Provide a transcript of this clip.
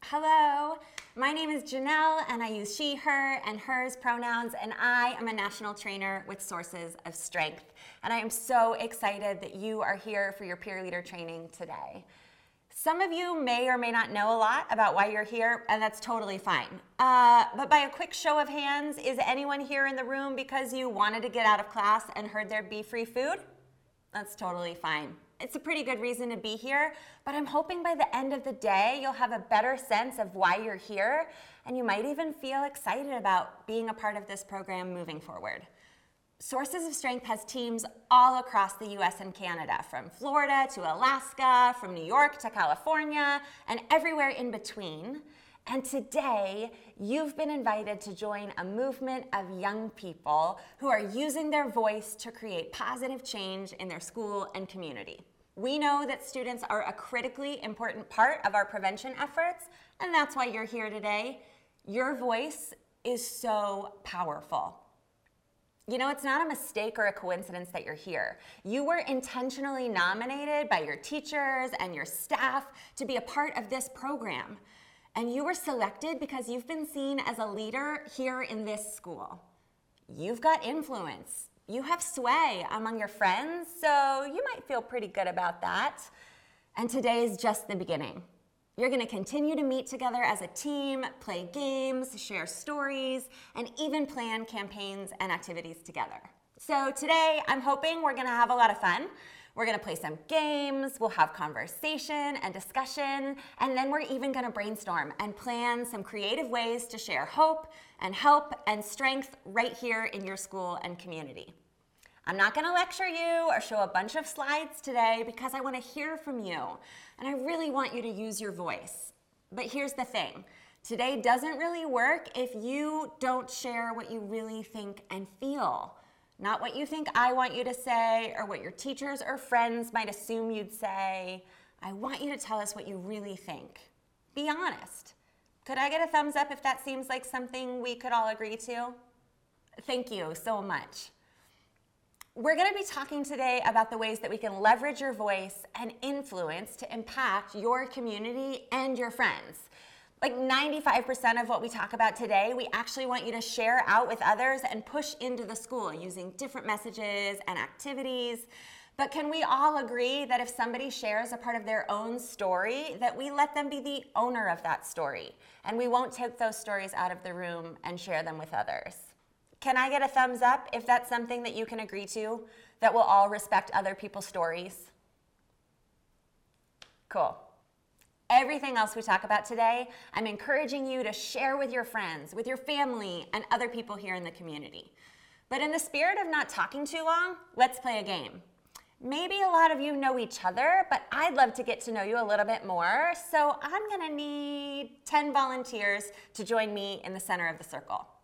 Hello, my name is Janelle and I use she, her, and hers pronouns, and I am a national trainer with Sources of Strength. And I am so excited that you are here for your peer leader training today. Some of you may or may not know a lot about why you're here, and that's totally fine. But by a quick show of hands, is anyone here in the room because you wanted to get out of class and heard there'd be free food? That's totally fine. It's a pretty good reason to be here, but I'm hoping by the end of the day, you'll have a better sense of why you're here, and you might even feel excited about being a part of this program moving forward. Sources of Strength has teams all across the US and Canada, from Florida to Alaska, from New York to California, and everywhere in between. And today, you've been invited to join a movement of young people who are using their voice to create positive change in their school and community. We know that students are a critically important part of our prevention efforts, and that's why you're here today. Your voice is so powerful. You know, it's not a mistake or a coincidence that you're here. You were intentionally nominated by your teachers and your staff to be a part of this program. And you were selected because you've been seen as a leader here in this school. You've got influence. You have sway among your friends, so you might feel pretty good about that. And today is just the beginning. You're going to continue to meet together as a team, play games, share stories, and even plan campaigns and activities together. So today, I'm hoping we're going to have a lot of fun. We're going to play some games, we'll have conversation and discussion, and then we're even going to brainstorm and plan some creative ways to share hope and help and strength right here in your school and community. I'm not going to lecture you or show a bunch of slides today because I want to hear from you, and I really want you to use your voice. But here's the thing. Today doesn't really work if you don't share what you really think and feel. Not what you think I want you to say or what your teachers or friends might assume you'd say. I want you to tell us what you really think. Be honest. Could I get a thumbs up if that seems like something we could all agree to? Thank you so much. We're going to be talking today about the ways that we can leverage your voice and influence to impact your community and your friends. Like 95% of what we talk about today, we actually want you to share out with others and push into the school using different messages and activities. But can we all agree that if somebody shares a part of their own story, that we let them be the owner of that story, and we won't take those stories out of the room and share them with others? Can I get a thumbs up if that's something that you can agree to, that we'll all respect other people's stories? Cool. Everything else we talk about today, I'm encouraging you to share with your friends, with your family, and other people here in the community. But in the spirit of not talking too long, let's play a game. Maybe a lot of you know each other, but I'd love to get to know you a little bit more, so I'm gonna need 10 volunteers to join me in the center of the circle.